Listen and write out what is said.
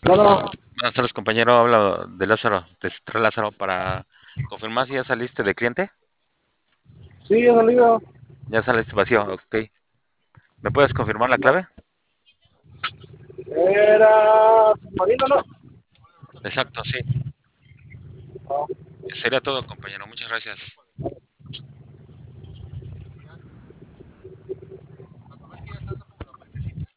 Bueno, Buenas tardes, compañero. Habla de Lázaro, de Central Lázaro, para confirmar si ya saliste de cliente. sí, he salido. Ya saliste vacío, ok. ¿Me puedes confirmar la clave? Era submarino, ¿no? Exacto, sí. No. Sería todo, compañero. Muchas gracias.